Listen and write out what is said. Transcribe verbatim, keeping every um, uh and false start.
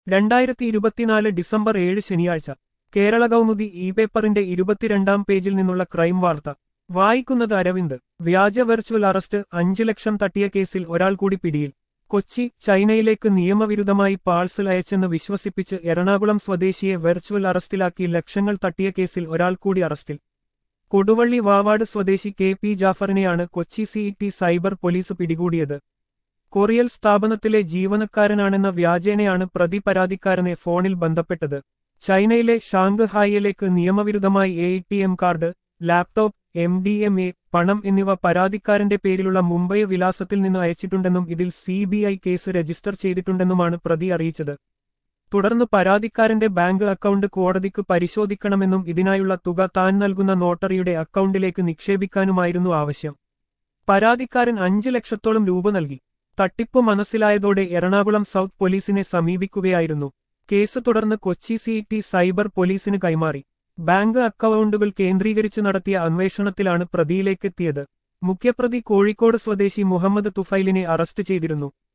രണ്ടായിരത്തി ഇരുപത്തിനാല് ഡിസംബർ ഏഴ് ശനിയാഴ്ച കേരള കൗമുദി ഇ പേപ്പറിന്റെ ഇരുപത്തിരണ്ടാം പേജിൽ നിന്നുള്ള ക്രൈം വാർത്ത വായിക്കുന്നത് അരവിന്ദ്. വ്യാജ വെർച്വൽ അറസ്റ്റ് അഞ്ചു ലക്ഷം തട്ടിയ കേസിൽ ഒരാൾ കൂടി പിടിയിൽ. കൊച്ചി. ചൈനയിലേക്ക് നിയമവിരുദ്ധമായി പാഴ്സൽ അയച്ചെന്ന് വിശ്വസിപ്പിച്ച് എറണാകുളം സ്വദേശിയെ വെർച്വൽ അറസ്റ്റിലാക്കി ലക്ഷങ്ങൾ തട്ടിയ കേസിൽ ഒരാൾ കൂടി അറസ്റ്റിൽ. കൊടുവള്ളി വാവാട് സ്വദേശി കെ പി ജാഫറിനെയാണ് Kochi city cyber police പിടികൂടിയത്. കൊറിയൽ സ്ഥാപനത്തിലെ ജീവനക്കാരനാണെന്ന വ്യാജേനയാണ് പ്രതി പരാതിക്കാരനെ ഫോണിൽ ബന്ധപ്പെട്ടത്. ചൈനയിലെ ഷാങ്ഹായിലേക്ക് നിയമവിരുദ്ധമായി A T M card, laptop, M D M A, പണം എന്നിവ പരാതിക്കാരന്റെ പേരിലുള്ള മുംബൈ വിലാസത്തിൽ നിന്ന് അയച്ചിട്ടുണ്ടെന്നും ഇതിൽ C B I case register ചെയ്തിട്ടുണ്ടെന്നുമാണ് പ്രതി അറിയിച്ചത്. തുടർന്ന് പരാതിക്കാരന്റെ ബാങ്ക് അക്കൗണ്ട് കോടതിക്ക് പരിശോധിക്കണമെന്നും ഇതിനായുള്ള തുക താൻ നൽകുന്ന നോട്ടറിയുടെ അക്കൗണ്ടിലേക്ക് നിക്ഷേപിക്കാനുമായിരുന്നു ആവശ്യം. പരാതിക്കാരൻ അഞ്ച് ലക്ഷത്തോളം രൂപ നൽകി. തട്ടിപ്പ് മനസ്സിലായതോടെ എറണാകുളം സൗത്ത് പോലീസിനെ സമീപിക്കുകയായിരുന്നു. കേസ് തുടർന്ന് കൊച്ചി സി ടി സൈബർ പോലീസിന് കൈമാറി. ബാങ്ക് അക്കൗണ്ടുകൾ കേന്ദ്രീകരിച്ച് നടത്തിയ അന്വേഷണത്തിലാണ് പ്രതിയിലേക്കെത്തിയത്. മുഖ്യപ്രതി കോഴിക്കോട് സ്വദേശി മുഹമ്മദ് തുഫൈലിനെ അറസ്റ്റ് ചെയ്തിരുന്നു.